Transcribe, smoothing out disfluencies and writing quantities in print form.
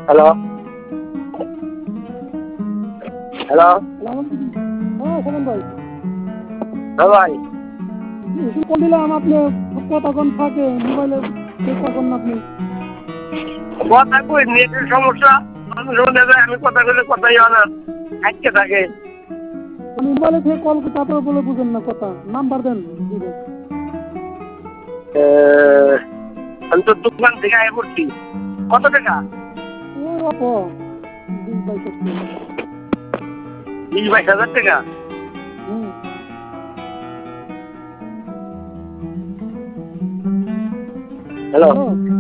Hello hello হ্যাঁ সালাম ভাই। হ্যাঁ ভাই কল দিলাম আপনি কতক্ষণ থাকে মোবাইলে কখন আপনি কথা কই নেটের সমস্যা মানুষ আমি কথা কইলে কথাই হয় না আটকে থাকে আমি মোবাইলে থেকে কল তারপরে বলে বুঝেন না কথা নাম্বার দেন দিবেন। আমি তো দোকান থেকে আয় করছি কত টাকা ওই অপ 20-22 হাজার টাকা হুম হ্যালো হ্যালো